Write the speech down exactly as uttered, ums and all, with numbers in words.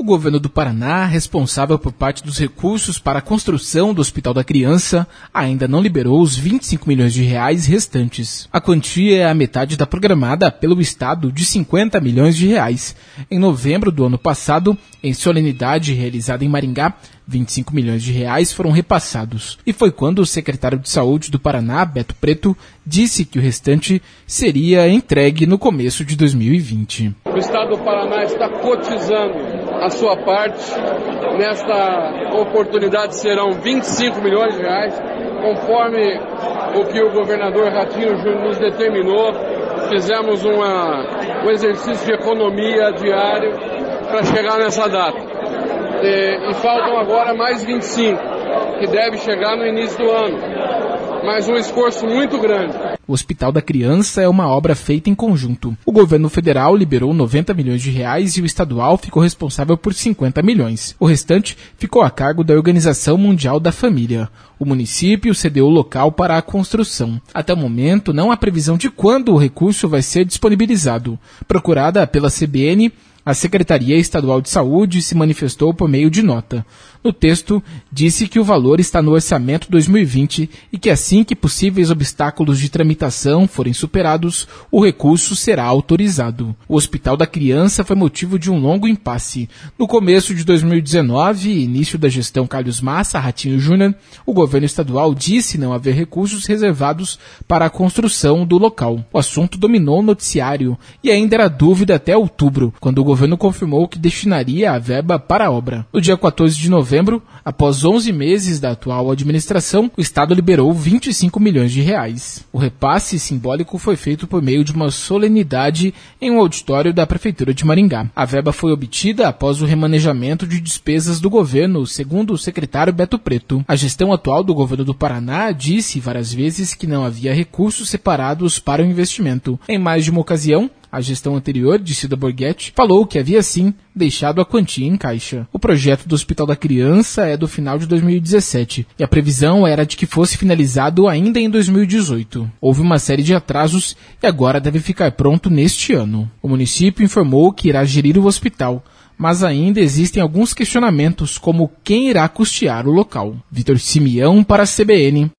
governo do Paraná, responsável por parte dos recursos para a construção do Hospital da Criança, ainda não liberou os vinte e cinco milhões de reais restantes. A quantia é a metade da programada pelo Estado de cinquenta milhões de reais. Em novembro do ano passado, em solenidade realizada em Maringá, vinte e cinco milhões de reais foram repassados. E foi quando o secretário de Saúde do Paraná, Beto Preto, disse que o restante seria entregue no começo de dois mil e vinte. O Estado do Paraná está cotizando a sua parte. Nesta oportunidade serão vinte e cinco milhões de reais, conforme o que o governador Ratinho Júnior nos determinou. Fizemos uma, um exercício de economia diário para chegar nessa data. E, e faltam agora mais vinte e cinco, que deve chegar no início do ano. Mas um esforço muito grande. O Hospital da Criança é uma obra feita em conjunto. O governo federal liberou noventa milhões de reais e o estadual ficou responsável por cinquenta milhões. O restante ficou a cargo da Organização Mundial da Família. O município cedeu o local para a construção. Até o momento, não há previsão de quando o recurso vai ser disponibilizado. Procurada pela C B N, a Secretaria Estadual de Saúde se manifestou por meio de nota. No texto, disse que o valor está no orçamento dois mil e vinte e que assim que possíveis obstáculos de tramitação forem superados, o recurso será autorizado. O Hospital da Criança foi motivo de um longo impasse. No começo de dois mil e dezenove, início da gestão Carlos Massa, Ratinho Júnior, o governo estadual disse não haver recursos reservados para a construção do local. O assunto dominou o noticiário e ainda era dúvida até outubro, quando o governo confirmou que destinaria a verba para a obra. No dia quatorze de novembro, após onze meses da atual administração, o Estado liberou vinte e cinco milhões de reais. O repasse simbólico foi feito por meio de uma solenidade em um auditório da Prefeitura de Maringá. A verba foi obtida após o remanejamento de despesas do governo, segundo o secretário Beto Preto. A gestão atual do governo do Paraná disse várias vezes que não havia recursos separados para o investimento. Em mais de uma ocasião, a gestão anterior, de Cida Borghetti, falou que havia sim deixado a quantia em caixa. O projeto do Hospital da Criança é do final de dois mil e dezessete e a previsão era de que fosse finalizado ainda em dois mil e dezoito. Houve uma série de atrasos e agora deve ficar pronto neste ano. O município informou que irá gerir o hospital, mas ainda existem alguns questionamentos como quem irá custear o local. Vitor Simeão para a C B N.